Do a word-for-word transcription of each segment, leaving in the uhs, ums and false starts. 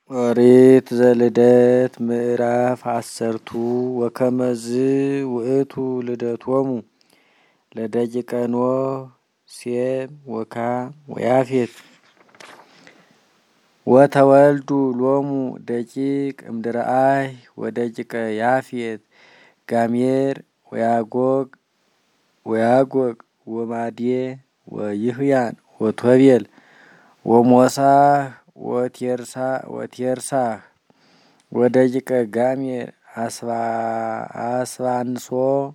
ኦሪት ዘልደት ምዕራፍ አሰርቱ ወከመዝ ውእቱ ልደቶሙ ለደቂቀ ኖህ ሴም ወካም ወያፌት ወተወልዱ ሎሙ ደቂቅ እምድረአይ ወደቂቀ ያፌት ጋሜር ወያጎግ ወያጎግ ወማድየ ወይህያን ወቶቤል ወሞሳህ ወቴርሳህ ወደቂቀ ጋሜር አስባንሶ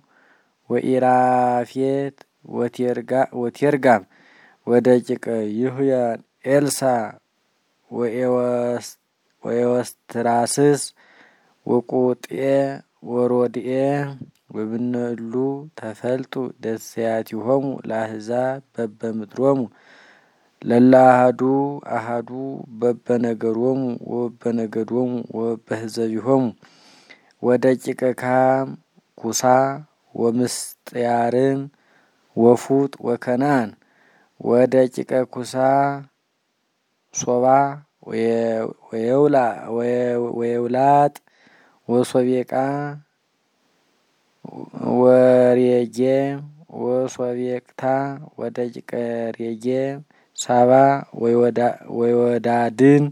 ወኢራፌት ወቴርጋም ወደቂቀ ይህያን ኤልሳ ወኤወስትራስስ ወቁጤ ወሮድኤ ወብነሉ ተፈልጡ ደስያቲሆሙ ለአሕዛብ በበምድሮሙ ለለአሐዱ አሐዱ በበነገሮሙ ወበነገዶሙ ወበህዘቢሆሙ ወደቂቀ ካም ኩሳ ወምስጥያርም ወፉጥ ወከናን ወደቂቀ ኩሳ ሶባ ወየውላጥ ወሶቤቃ ወሬጌም ወሶቤቅታ ወደቂቀ ሬጌም ሳባ ወይወዳድን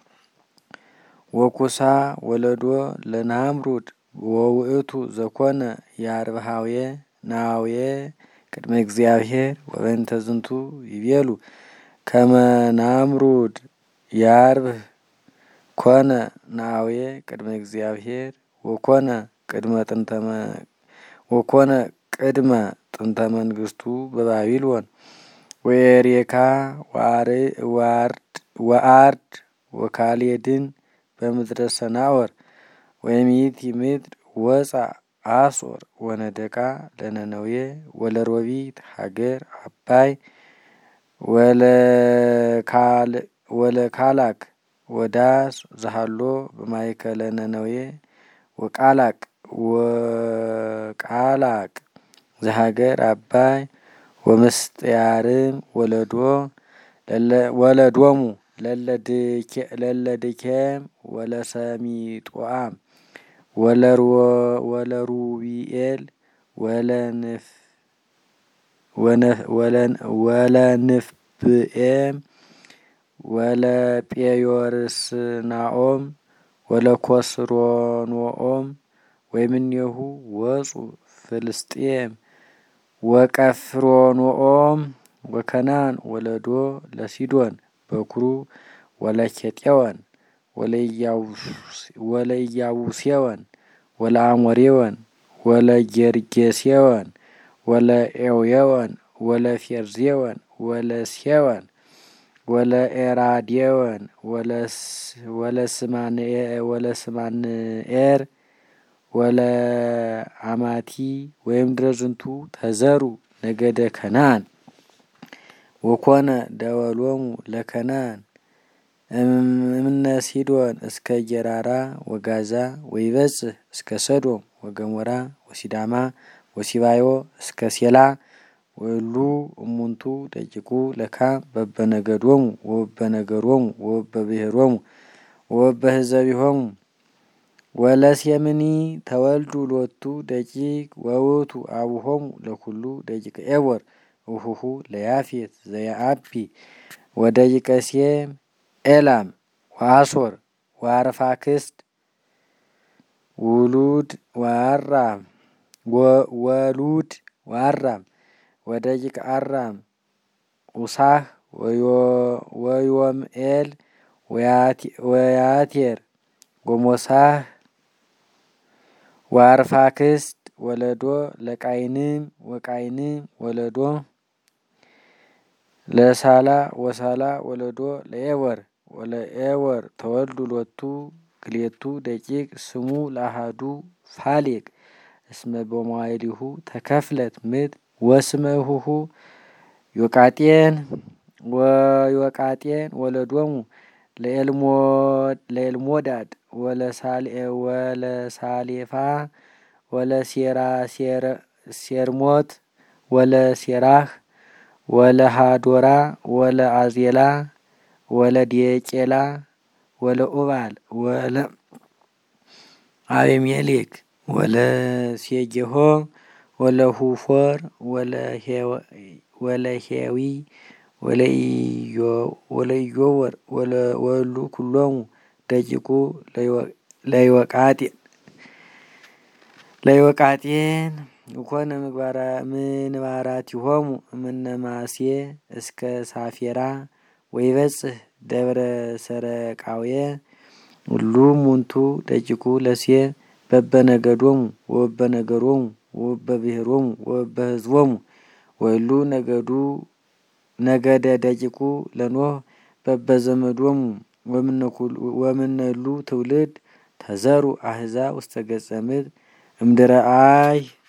ወኩሳ ወለዶ ለናምሩድ ወውእቱ ዘኮነ የአርብሃውየ ናውየ ቅድመ እግዚአብሔር ወበእንተ ዝንቱ ይቤሉ ከመ ናምሩድ ያርብህ ኮነ ናውየ ቅድመ እግዚአብሔር ወኮነ ቅድመ ጥንተመ ወኮነ ቅድመ ጥንተ መንግስቱ በባቢሎን ወኤሬካ ወአርድ ወካሌድን በምድረ ሰናወር ወይሚት ምድር ወፃ አሶር ወነደቃ ለነነዌ ወለሮቢት ሀገር አባይ ወለካላክ ወዳስ ዘሃሎ በማእከለ ነነዌ ወቃላቅ ወቃላቅ ዘሀገር አባይ ወምስጥያርም ወለዶ ወለዶሙ ለለድኬም ወለሰሚጦአም ወለሩቢኤል ወለንፍብኤም ወለጴዮርስናኦም ወለኮስሮኖኦም ወይምኔሁ ወፁ ፍልስጤም ወቀፍሮኖኦም ወከናን ወለዶ ለሲዶን በኩሩ ወለኬጤወን ወለኢያቡሴወን ወለአሞሬወን ወለጌርጌሴወን ወለኤውየወን ወለፌርዜወን ወለሴወን ወለኤራዴወን ወለስማንኤር ወለአማቲ ወይም ድረዝንቱ ተዘሩ ነገደ ከናን ወኮነ ደወሎሙ ለከናን እምነ ሲዶን እስከ ጌራራ ወጋዛ ወይበጽሕ እስከ ሰዶም ወገሞራ ወሲዳማ ወሲባዮ እስከ ሴላ ወሉ እሙንቱ ደቂቁ ለካም በበነገዶሙ ወበነገሮሙ ወበብሔሮሙ ወበህዘቢሆሙ ወለሴምኒ ተወልዱ ሎቱ ደቂቅ ወውቱ አቡሆሙ ለኩሉ ደቂቀ ኤቦር ውሁሁ ለያፌት ዘየአቢ ወደቂቀ ሴም ኤላም ወአሶር ወአርፋክስድ ውሉድ ወአራም ወሉድ ወአራም ወደቂቀ አራም ኡሳህ ወዮምኤል ወያቴር ጎሞሳህ ወአርፋክስድ ወለዶ ለቃይንም ወቃይንም ወለዶ ለሳላ ወሳላ ወለዶ ለኤወር ወለኤወር ተወልዱ ሎቱ ክሌቱ ደቂቅ ስሙ ለአሐዱ ፋሌቅ እስመ በመዋዕሊሁ ተከፍለት ምድር ወስመ እሁሁ ዮቃጤን ወዮቃጤን ወለዶሙ ለኤልሞዳድ ወለሳሌፋ ወለሴርሞት ወለሴራህ ወለሃዶራ ወለአዜላ ወለዴቄላ ወለኡባል ወለአቤሜሌክ ወለሴጌሆ ወለሁፎር ወለሄዊ ወለኢዮወር ወሉ ኩሎሙ ደቂቁ ለዮቃጤን ኮነ ምንባራቲሆሙ እምነ ማስየ እስከ ሳፌራ ወይበጽሕ ደብረ ሰረቃውየ ሁሉ ሙንቱ ደቂቁ ለሴ በበነገዶሙ ወበነገሮሙ ወበብሔሮሙ ወበህዝቦሙ ወሉ ነገዱ ነገደ ደቂቁ ለኖህ በበዘመዶሙ ወምነሉ ትውልድ ተዘሩ አሕዛብ ውስተ ገጸ ምድር እምድረ አይ